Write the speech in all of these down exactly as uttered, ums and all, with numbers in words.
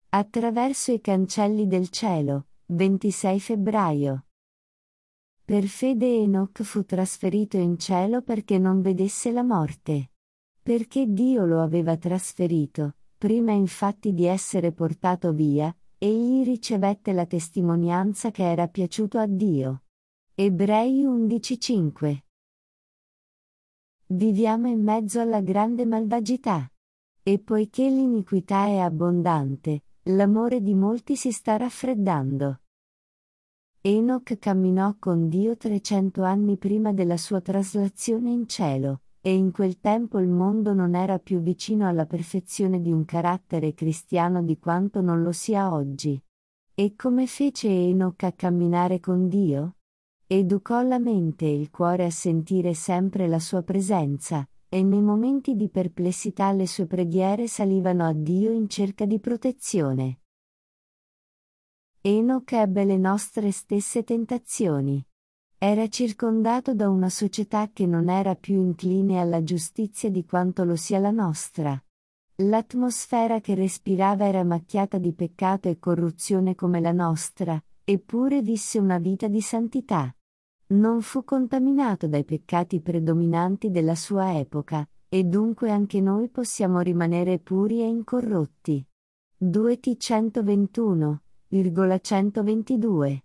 Attraverso i cancelli del cielo, ventisei febbraio. Per fede Enoch fu trasferito in cielo perché non vedesse la morte. Perché Dio lo aveva trasferito, prima infatti di essere portato via, egli ricevette la testimonianza che era piaciuto a Dio. Ebrei undici cinque. Viviamo in mezzo alla grande malvagità. E poiché l'iniquità è abbondante, l'amore di molti si sta raffreddando. Enoch camminò con Dio trecento anni prima della sua traslazione in cielo, e in quel tempo il mondo non era più vicino alla perfezione di un carattere cristiano di quanto non lo sia oggi. E come fece Enoch a camminare con Dio? Educò la mente e il cuore a sentire sempre la sua presenza, e nei momenti di perplessità le sue preghiere salivano a Dio in cerca di protezione. Enoch ebbe le nostre stesse tentazioni. Era circondato da una società che non era più incline alla giustizia di quanto lo sia la nostra. L'atmosfera che respirava era macchiata di peccato e corruzione come la nostra, eppure visse una vita di santità. Non fu contaminato dai peccati predominanti della sua epoca, e dunque anche noi possiamo rimanere puri e incorrotti. due T centoventuno, centoventidue.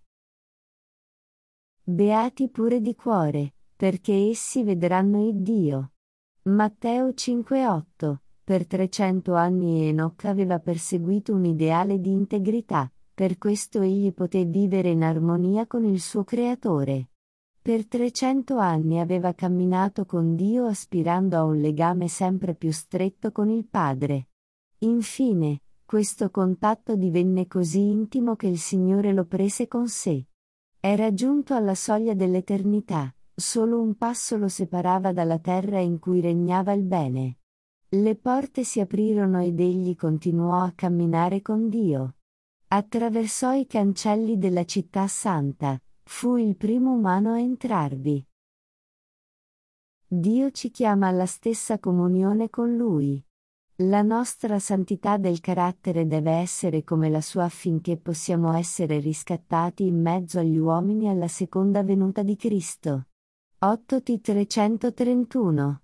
Beati pure di cuore, perché essi vedranno il Dio. Matteo cinque otto. Per trecento anni Enoch aveva perseguito un ideale di integrità, per questo egli poté vivere in armonia con il suo Creatore. Per trecento anni aveva camminato con Dio aspirando a un legame sempre più stretto con il Padre. Infine, questo contatto divenne così intimo che il Signore lo prese con sé. Era giunto alla soglia dell'eternità, solo un passo lo separava dalla terra in cui regnava il bene. Le porte si aprirono ed egli continuò a camminare con Dio. Attraversò i cancelli della città santa, fu il primo umano a entrarvi. Dio ci chiama alla stessa comunione con Lui. La nostra santità del carattere deve essere come la sua affinché possiamo essere riscattati in mezzo agli uomini alla seconda venuta di Cristo. otto T trecentotrentuno